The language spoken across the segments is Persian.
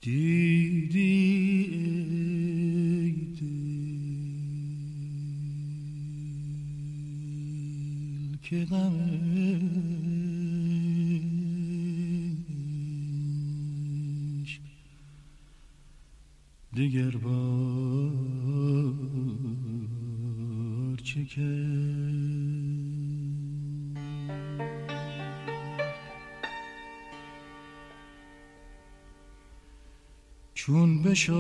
دیدی ای دل که غمش دگر بار چکد چون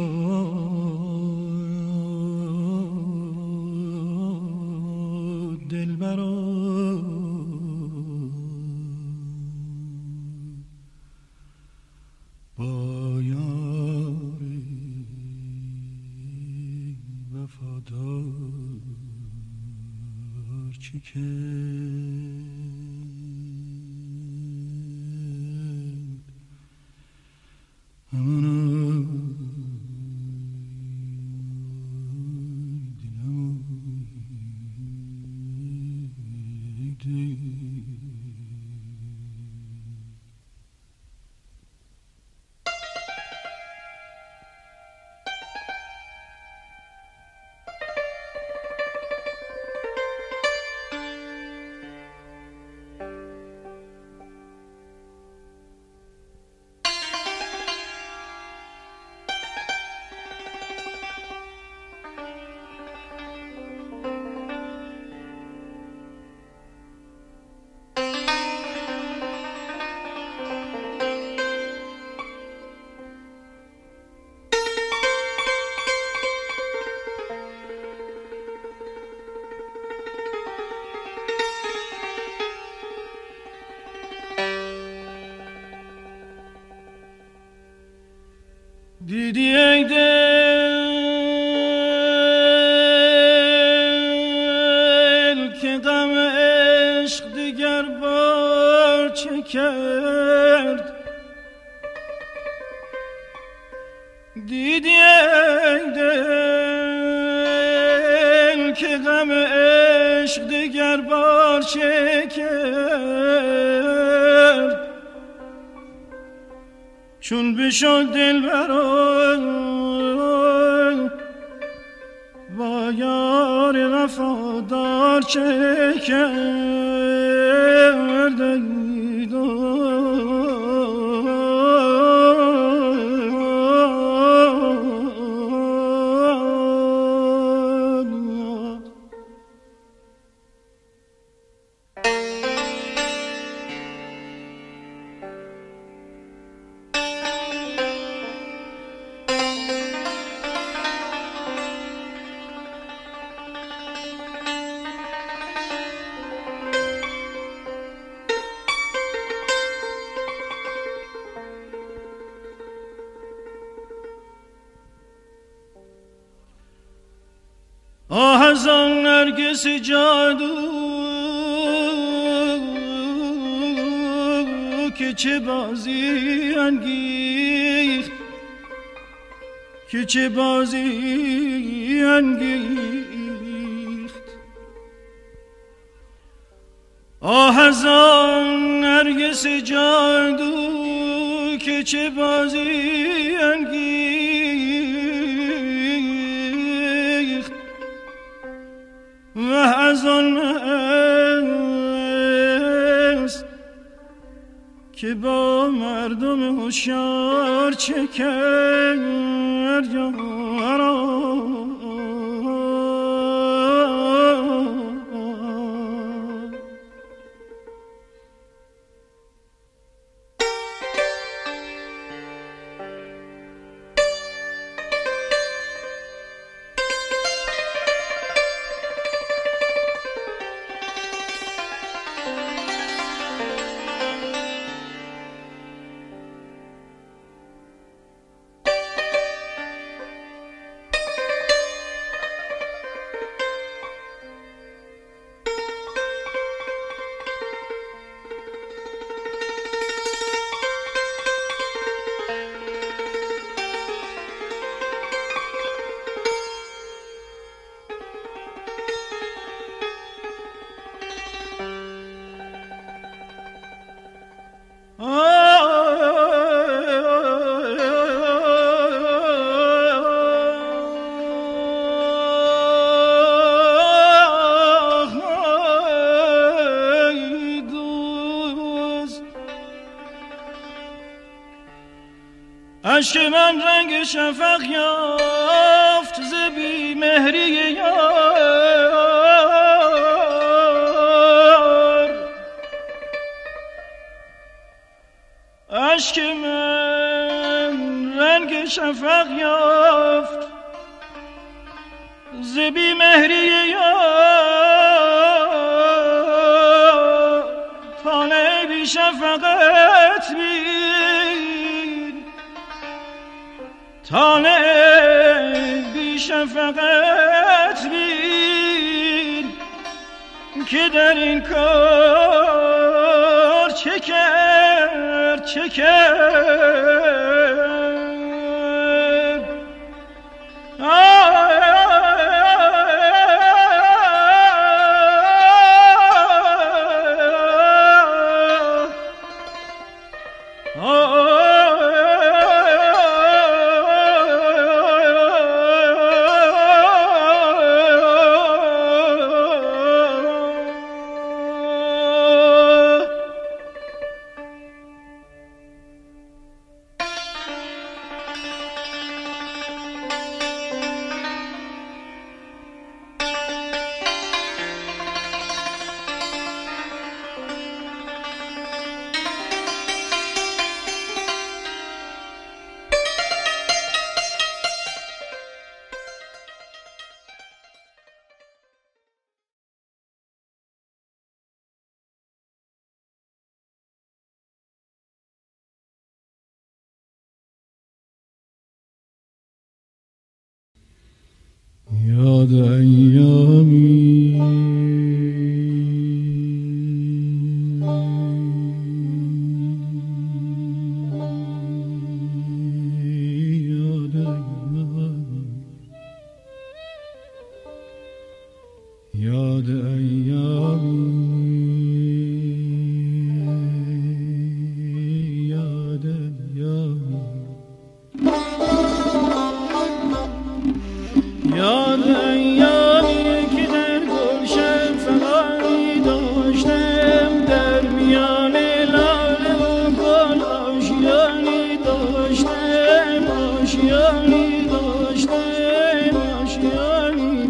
بشد دلبرا با یار وفادار چه کرد دیدی ای دل که غم عشق دیگر بار چه کرد دیدی ای دل که غم عشق دیگر بار چه کرد چون بشد دلبرا با یار وفادار چه کرد آه از آن نرگس جادو که چه بازی انگیخت که چه بازی انگیخت آه از آن نرگس جادو که چه بازی انگیخت و از آن است که با مردم هوشیار چه کرد یارا عشق من رنگ شفق یافت ز بی مهری یار. عشق من رنگ شفق یافت ز بی مهری یار. طالع بی شفقت بین، طالع بی شفقت بین که در این کار چه کرد چه کرد. یاد ایامی یاد ایامی یاد ایامی یاد ایامی که در گلشن فغانی داشتم، در میان لاله و گل آشیانی داشتم، آشیانی داشتم، آشیانی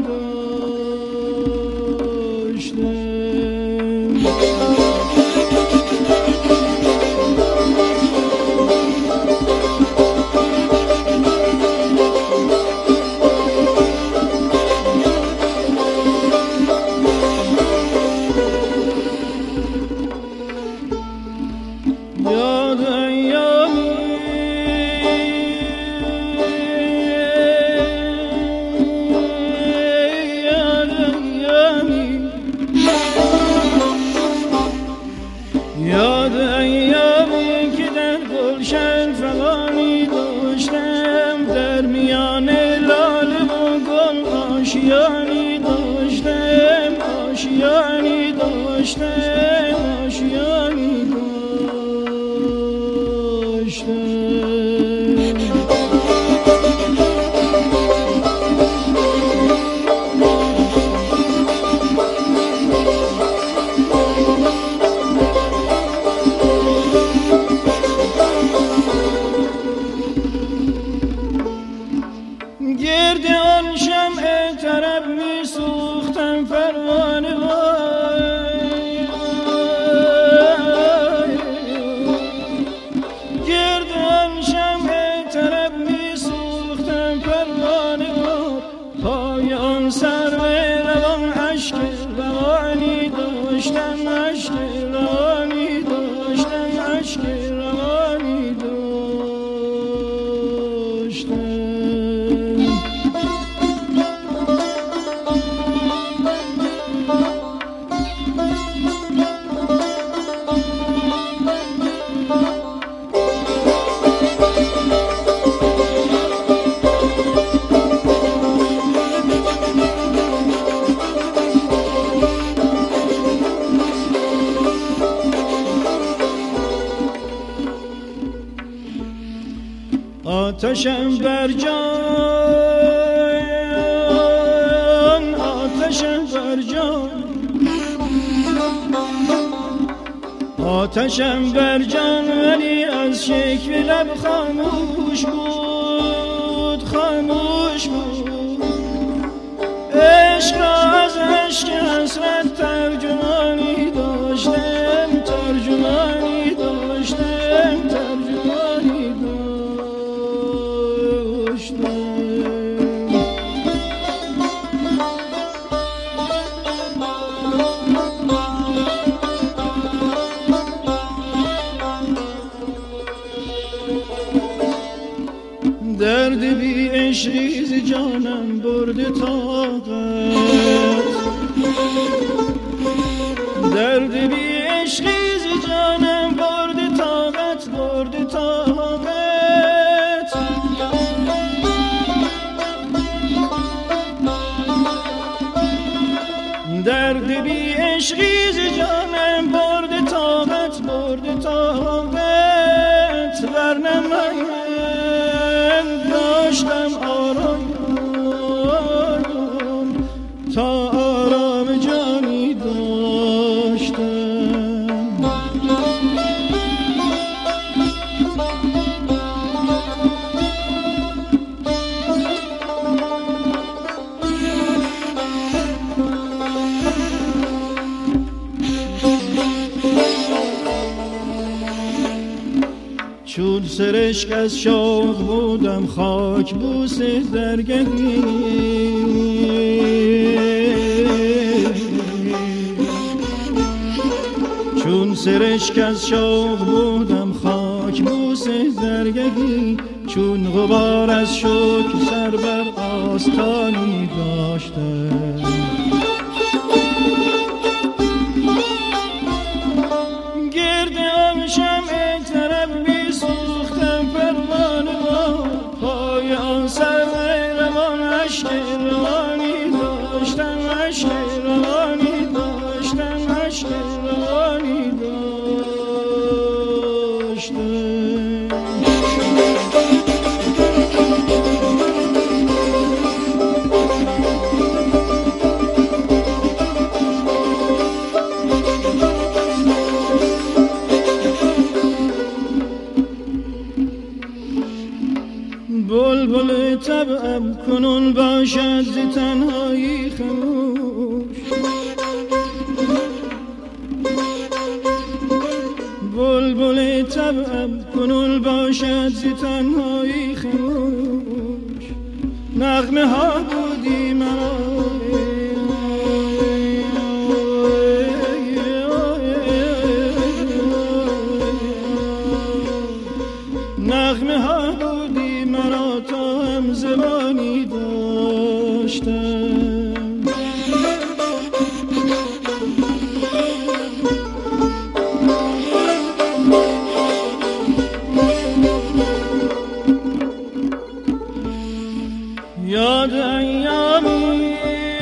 داشتم. یاد ایامی که در گلشن فغانی داشتم، در میان لاله و گل آشیانی داشتم، آشیانی داشتم، آشیانی داشتم. گرد آن شمع طرب می سوختم پروانه وای، گرد آن شمع طرب می سوختم پروانه وای. پای آن سرو روان اشک روانی داشتم، اشک روانی داشتم، اشک روانی داشتم. آتشم بر جان، آتشم بر جان، آتشم بر جان ولی از شکوه لب خاموش بود، خاموش بود. عشق را از عشق حسرت ترجمانی داشتم، ترجمانی داشتم، ترجمانی داشتم. درد بی عشقی ز جانم برده طاقت، درد بی عشقی ز جانم برده طاقت، برده طاقت. درد بی عشقی ز جانم برده طاقت، برده طاقت. ورنه من داشتم آرام تا آرام جانی داشتم. چون سرشک از شوق بودم خاک بوس درگهی، چون سرشک از شوق بودم خاک بوس درگهی. چون غبار از شوق سر بر آستانی داشتم. گرد آب شمع طرب سوختم پروانه با پای آن سر روان. عشق روانی داشتم، عشق روانی داشتم، عشق روانی داشتم. بلبل طبعم کنون باشد ز تنهایی خموش، بلبل طبعم کنون باشد ز تنهایی خموش. نغمه ها بودی مرا، نغمه ها بودی مرا تا هم زبانی داشتم. یاد ایامی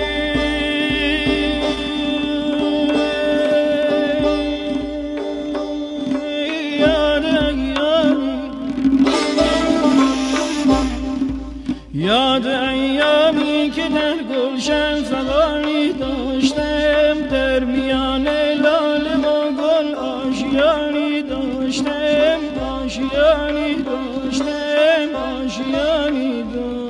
یاد ایامی که در گلشن فغانی داشتم، در میان لاله و گل آشیانی داشتم، آشیانی داشتم، آشیانی داشتم.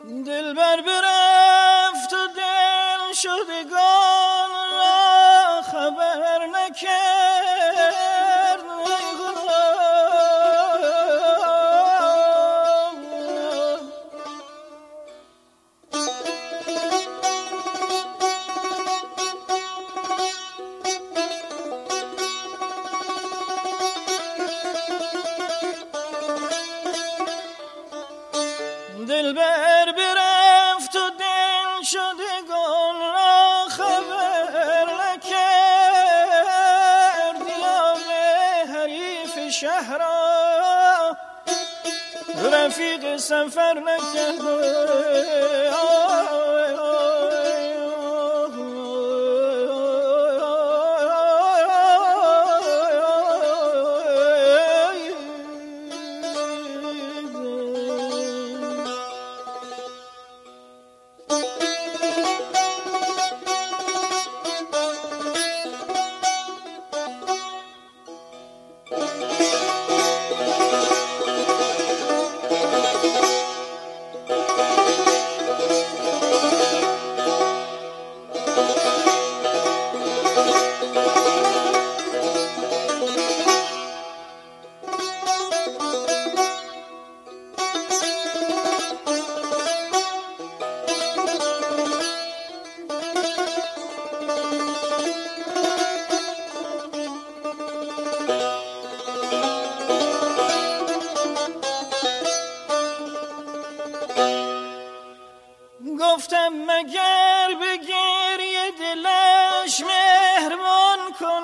دلبر برفت و دل شدگان را خبر نکرد. دلبر برفت و دل شدگان را خبر نکرد. دیاب حریف شهر را رفیق سفر نکرد. گفتم مگر به گریه دلش مهربان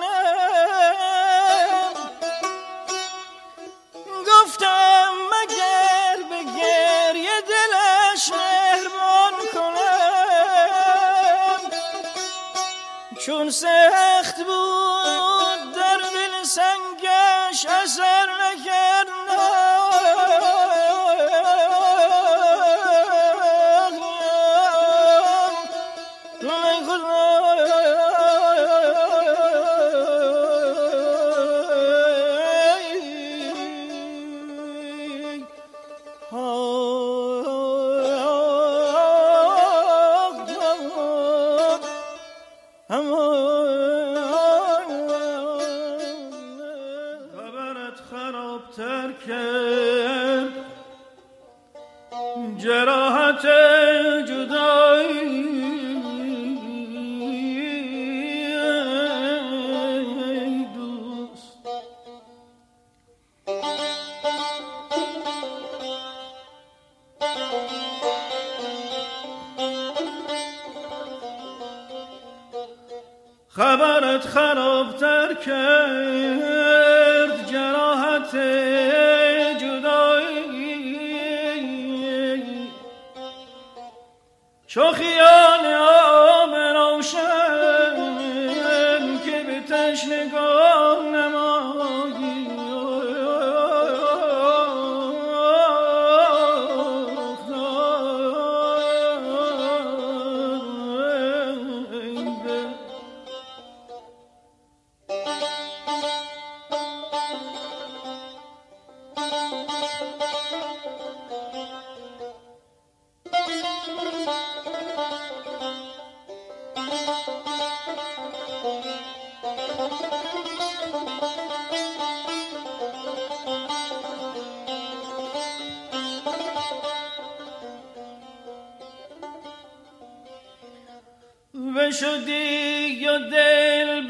کنم. گفتم مگر به گریه دلش مهربان کنم. چون سخت بود در دل سنگش اثر نکردم. خبرت خرابتر کرد جراحت جدایی. خبرت خرابتر کرد جراحت جدایی. چو خیال آب روشن که به تشنگان نمایی. بشدی و دل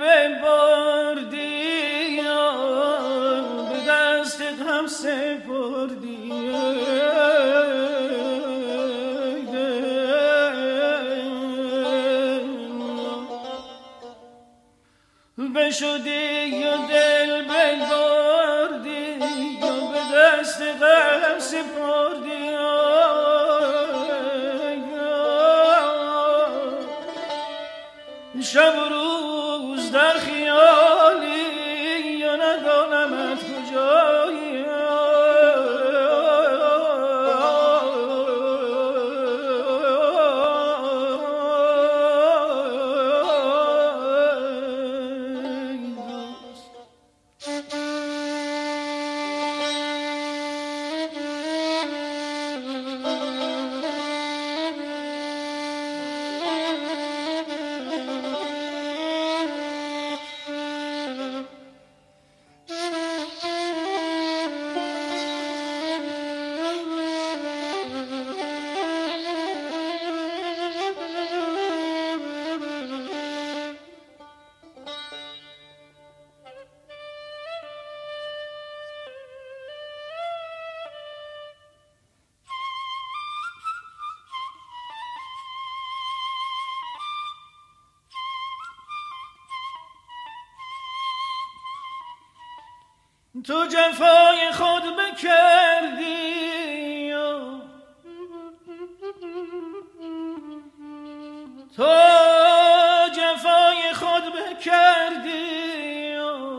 ببردی به دست هم سپردی. بشدی و دل ببردی به دست هم سپردی. شب و روز در خیالی یا ندانمت کجایی. تو جفای خود بکردی، تو جفای خود بکردی،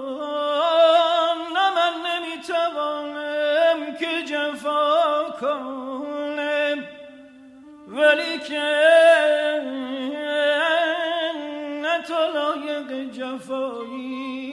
نه من نمیتوانم که جفا کنم، ولی که نه تو لایق جفایی.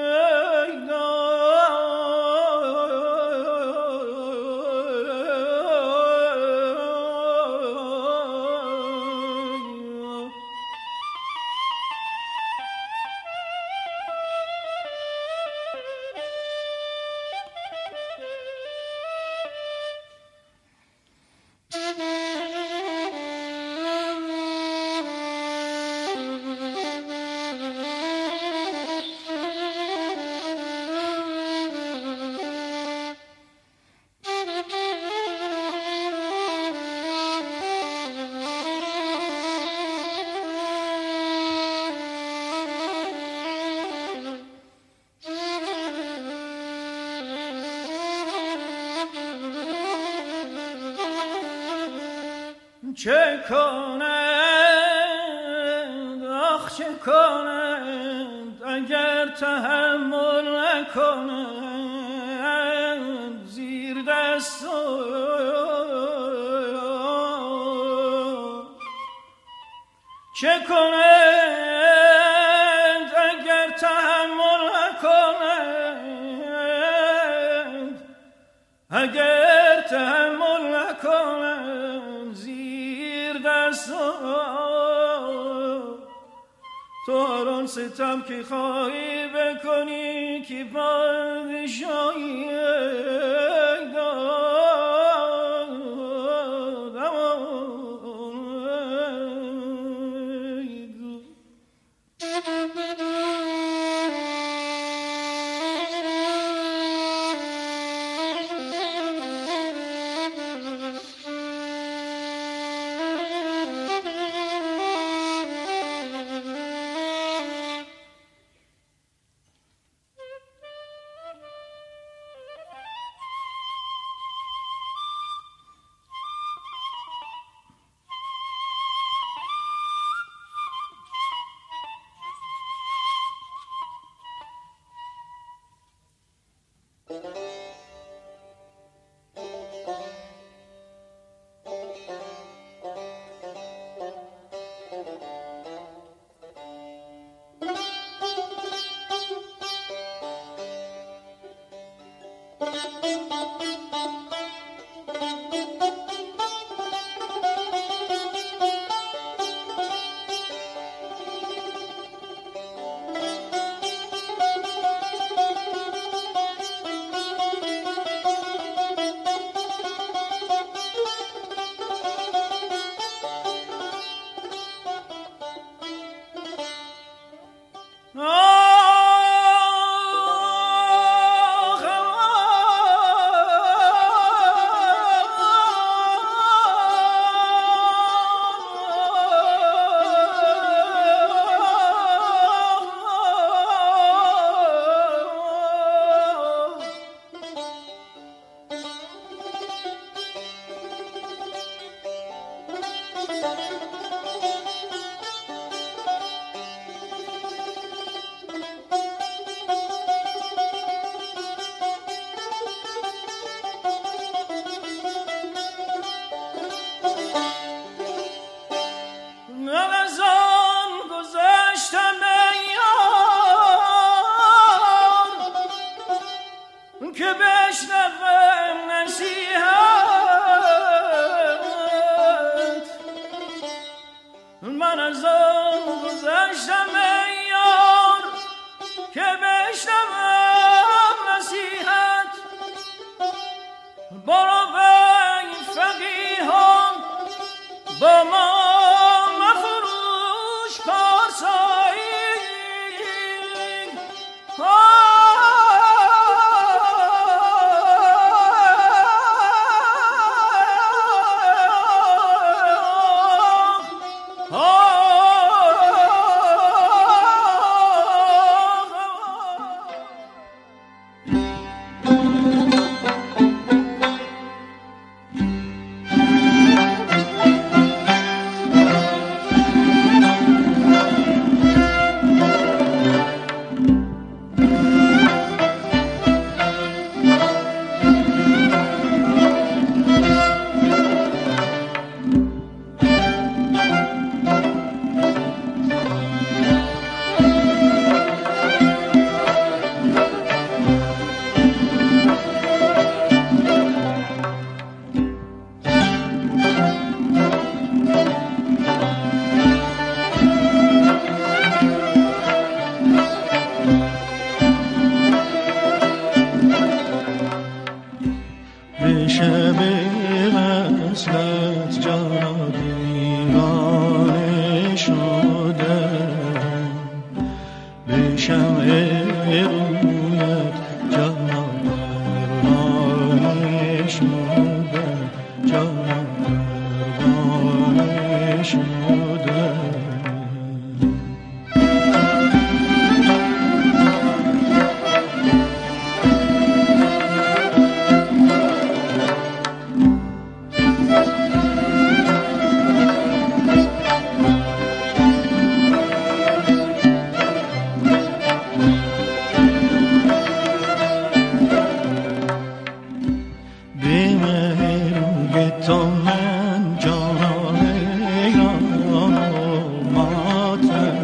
چه کنند آخ چه کنند اگر تحمل نکنند زیر دست چه کنند اگر تحمل نکنند اگر تحمل نکنند زیر دست تو هر آن ستم که خواهی بکنی که پادشاهی پروانه شده به شمع رویت جانم پروانه شده جانم پروانه شده تو من جانم ایران آماتم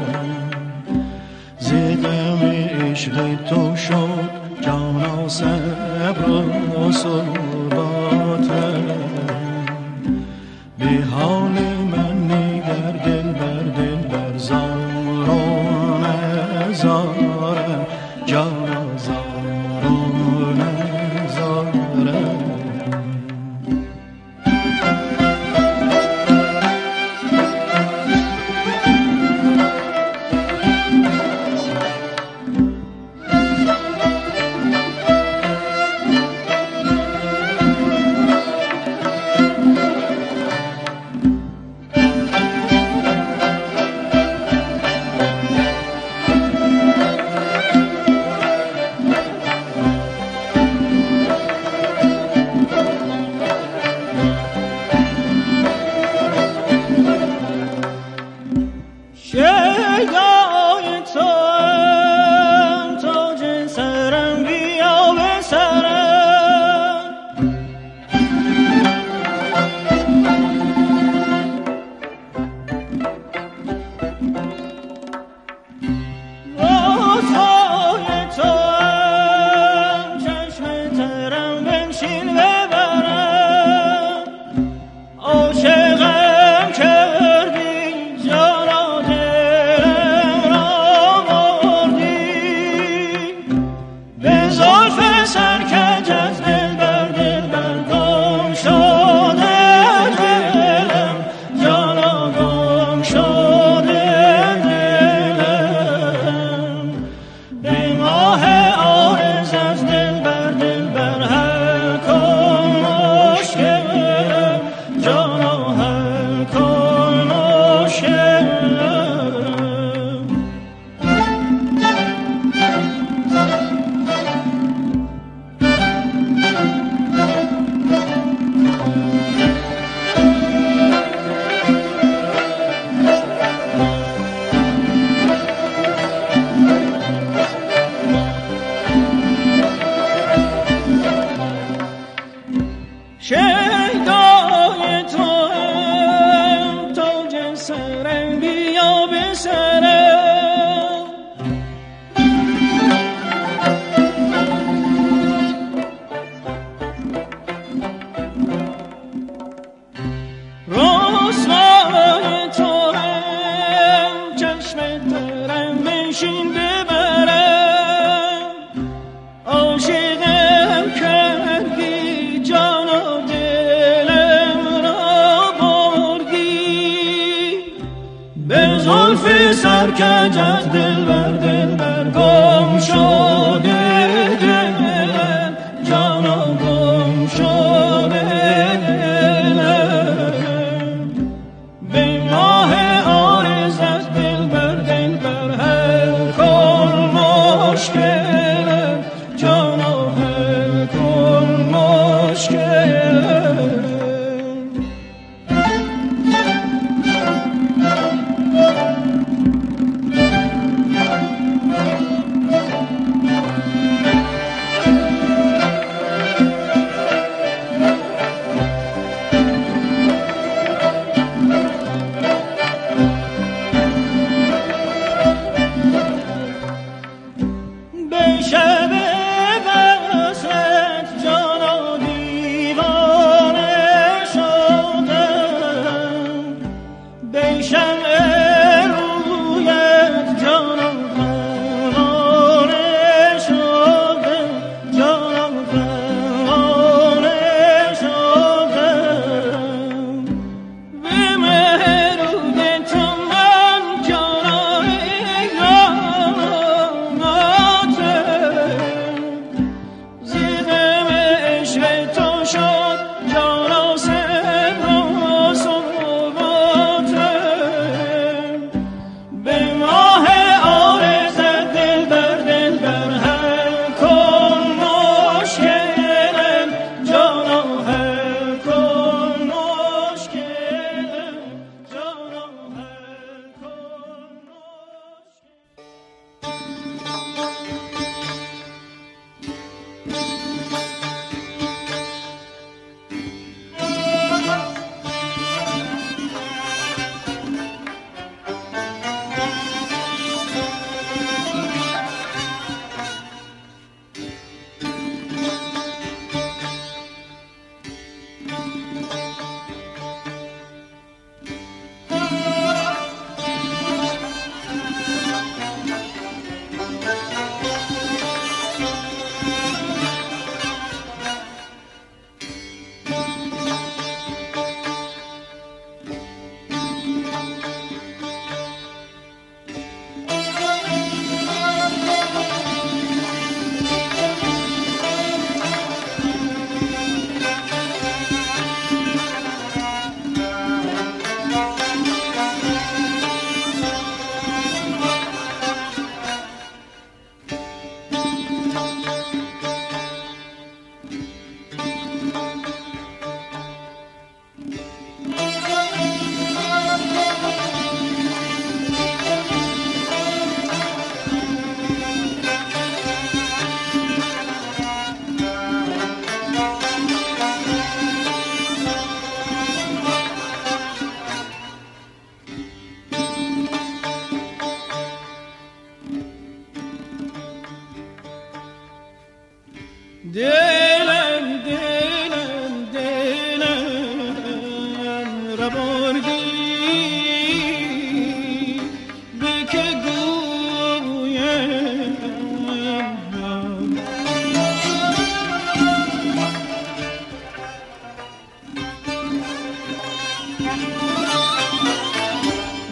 زدم عشق تو شد جانا صبر و ثباتم به حال من نگر دل بر زار و نزارم جانا زار و نزارم سرکج از دل بر گم شده دلم جانا گم شده دلم به ماه عارض از دل بر هر کن مشکلم جانا هر کن مشکلم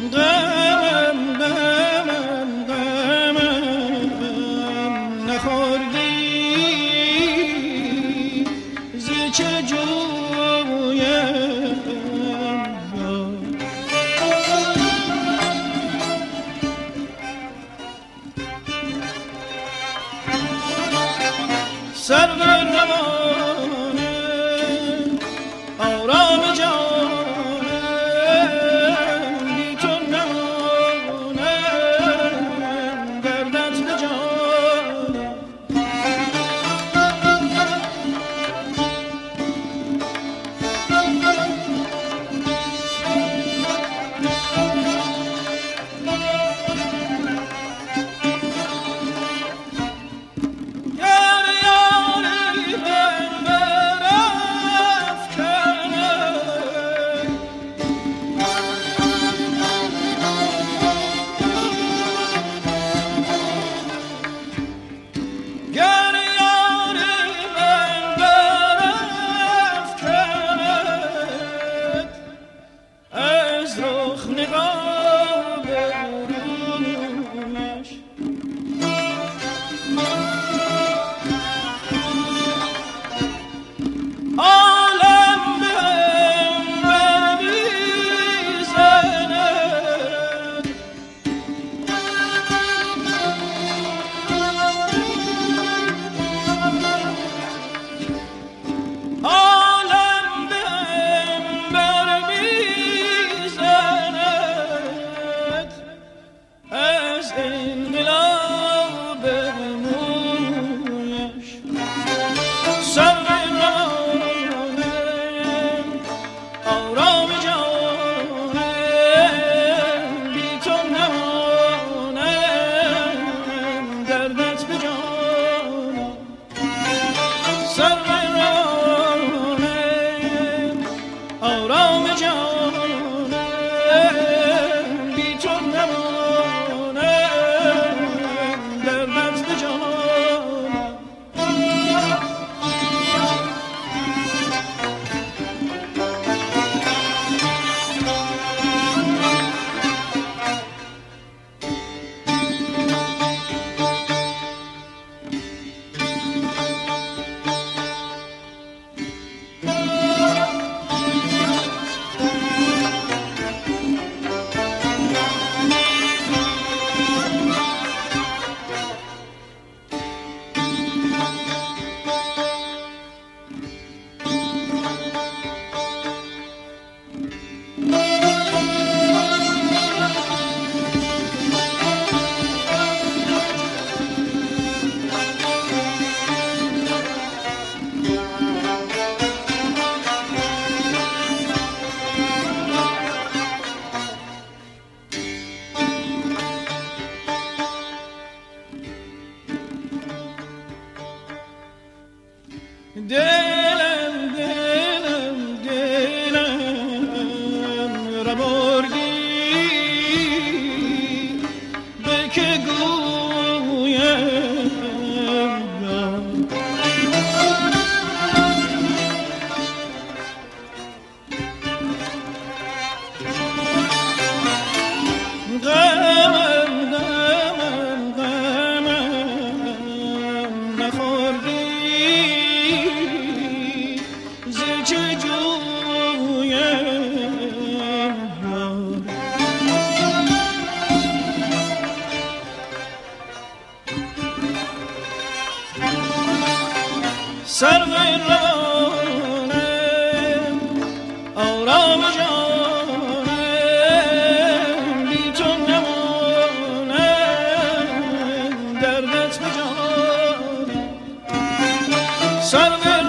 Sarve